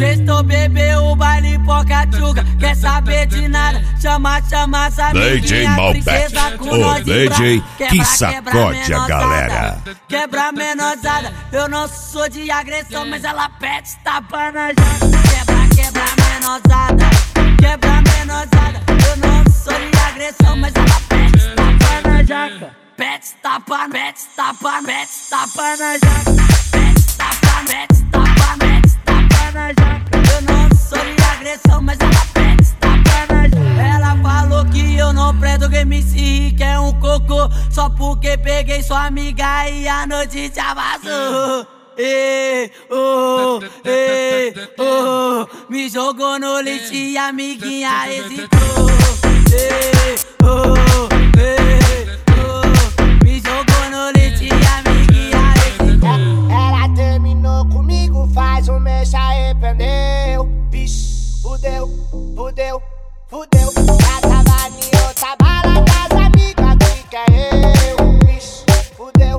Sextou, bebeu, o baile Pocatuga. Quer saber de nada? Chama as amiguinhas. DJ Malbec, o DJ que sacode a galera. Quebra a menosada, eu não sou de agressão, mas ela pede tapa na jaca. Quebra a menosada, quebra a menosada. Eu não sou de agressão, mas ela pede tapa na jaca. Pede tapa na jaca. Pede tapa na jaca. Eu não sou de agressão, mas ela pede tapa na jaca. Ela falou que eu não presto, que MC Rick é um cocô. Só porque peguei sua amiga e a notícia vazou. Me jogou no lixo e a amiguinha hesitou. Me jogou no lixo e a amiguinha hesitou. Ela terminou comigo faz um mês, se arrependeu. Bicho, fudeu. Já tava em outra bala das amigas que quer eu. Bicho, fudeu.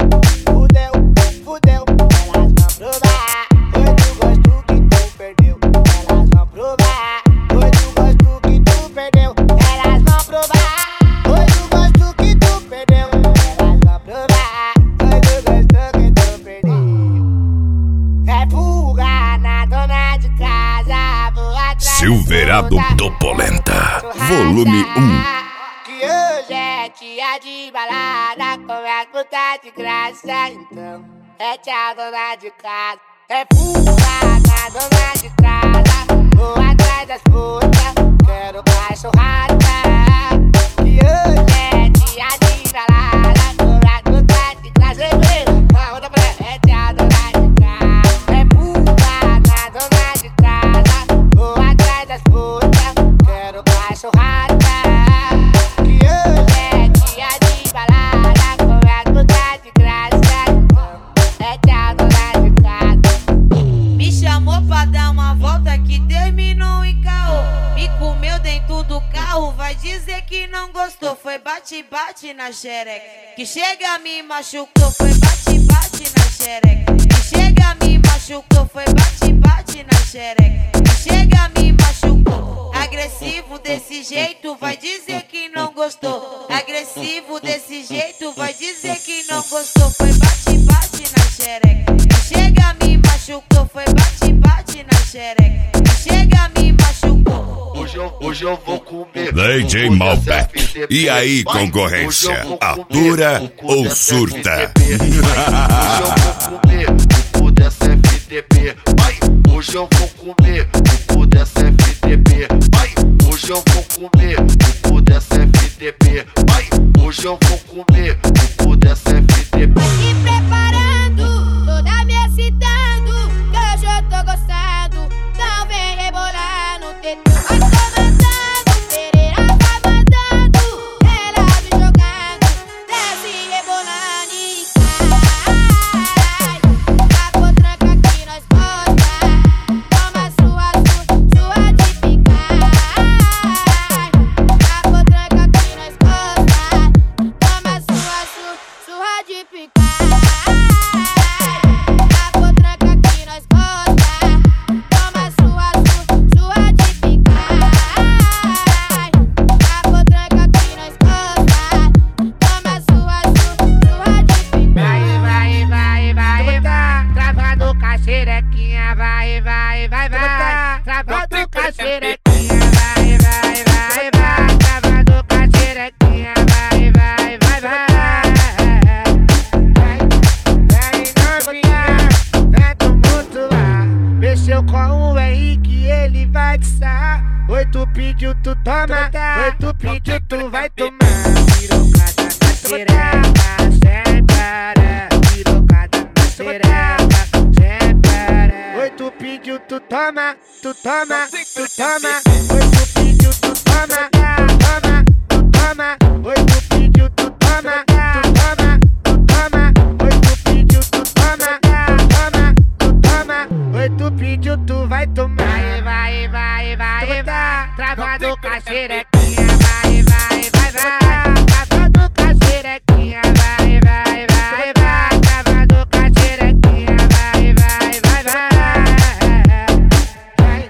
Elas vão provar, foi do gosto que tu perdeu. Elas vão provar, foi do gosto que tu perdeu. Elas vão provar, foi do gosto que tu perdeu. Elas vão provar, foi do gosto que tu perdeu. É fuga na dona de casa, vou atrás. Silverado do Polenta, volume 1. Que hoje é dia de balada, com as putas de graça, então é tchau, dona de casa. É fuga na dona de casa, vou atrás das putas, quero cachorrada. Que hoje é dia de balada, com as putas de graça, é tchau, dona de casa. É fuga na dona de casa, vou atrás das putas, quero cachorrada. Que hoje é dia de balada, com as putas de graça, é tchau, dona de casa. Me chamou pra dar uma volta que terminou em caô. Me comeu dentro do carro, vai dizer que não gostou. Foi bate-bate na xereca, que chega me machucou. Foi bate-bate na xereca, que chega me machucou. Foi bate-bate na xereca, que chega me machucou. Agressivo desse jeito, vai dizer que não gostou. Agressivo desse jeito, vai dizer que não gostou. Foi bate-bate na xereca, que chega me machucou. Foi bate-bate na xereca, que chega me machucou. Hoje eu vou comer DJ Malbec. E aí, concorrência? Atura ou surta? Hoje eu vou comer o cu dessa FTP. Hoje eu vou comer o cu dessa FTP. Hoje eu vou comer o cu dessa FTP. Hoje eu vou comer o cu dessa FTP. Me preparando, toda me excitando, que hoje eu tô gostando. Então vem rebolar no tetão. Vai comandando, Pereira vai mandando, ela me jogando, desce rebolando e cai. A potranca que nós gosta, toma sua de picar. A potranca que nós gosta, toma sua de picar. A potranca que nós gosta, toma sua de picar. A potranca que nós gosta, toma sua de picar. Vai, travando com a xerequinha, vai, travando com a xerequinha, vai, travando com a xerequinha, vai. Vai tumultuar, mexeu com o Henrique, ele vai diçar. Oi, tu pediu, tu toma, oi, tu pediu, tu vai tomar. Pirocada na xereca, separa. Pirocada na xereca, separa. Oi, tu pediu, tu toma, tu toma. Oi, tu pediu, tu toma, tu toma. Oi, tu pediu, tu toma, tu toma. Oi, tu pediu, tu toma, tu toma. Oi, tu pediu, tu vai tomar. Vai, travado com a xerequinha, vai. Travado com a xerequinha, vai. Travado com a xerequinha, vai.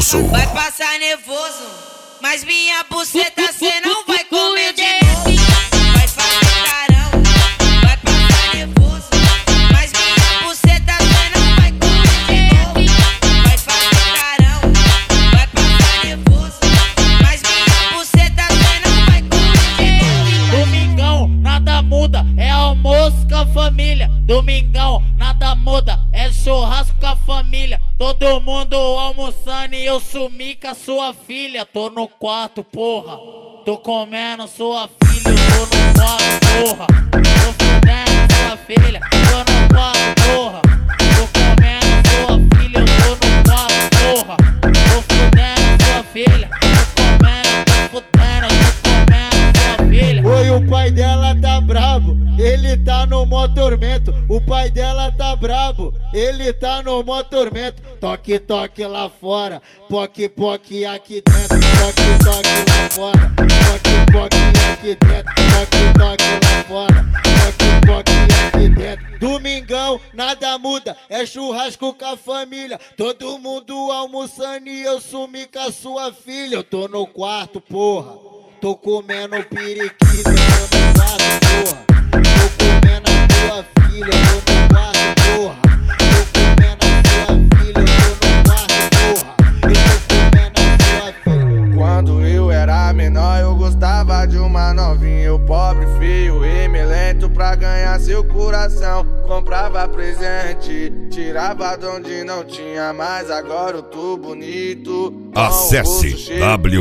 nervoso. Vai passar nervoso, mas minha buceta cê não vai comer de novo. Vai fazer carão, vai passar nervoso, mas minha buceta cê não vai comer de novo. Vai fazer carão, vai passar nervoso, mas minha buceta cê não vai comer de novo. Domingão, nada muda, é almoço com a família. Domingão, nada muda, é churrasco com a família. Todo mundo almoçando e eu sumi com a sua filha. Tô no quarto, porra, tô comendo sua filha. Eu tô no quarto, porra, tô fudendo sua filha. Tô no quarto, porra, tô comendo sua filha. Eu tô no quarto, porra, tô fudendo sua filha. Tô comendo, tô fudendo, tô comendo sua filha. Oi, o pai dela tá brabo, ele tá no mó tormento. O pai dela tá brabo, ele tá no mó tormento. Toque, toque lá fora, poque, poque aqui dentro. Toque, toque lá fora, poque, poque aqui dentro. Toque, toque lá fora, poque, poque aqui dentro. Domingão, nada muda, é churrasco com a família. Todo mundo almoçando e eu sumi com a sua filha. Eu tô no quarto, porra, tô comendo periquito. Eu tô no quarto, porra, tô comendo a tua filha. Eu tô no quarto, porra, tô comendo a tua filha. Eu tô no quarto, porra, eu tô comendo a tua filha. Quando eu era menor eu gostava de uma novinha. O pobre, feio e melento pra ganhar seu coração. Comprava presente, tirava de onde não tinha mais. Agora eu tô bonito. Acesse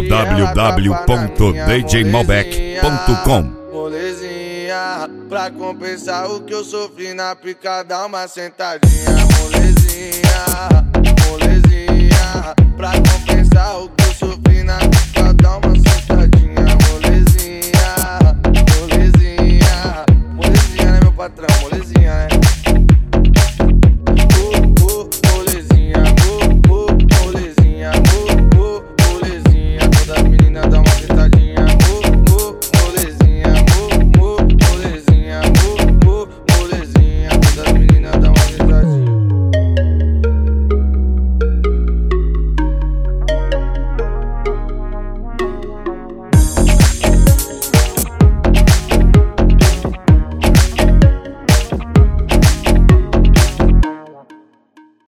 www.djmalbec.com. Molezinha, pra compensar o que eu sofri na pica, dá uma sentadinha, molezinha.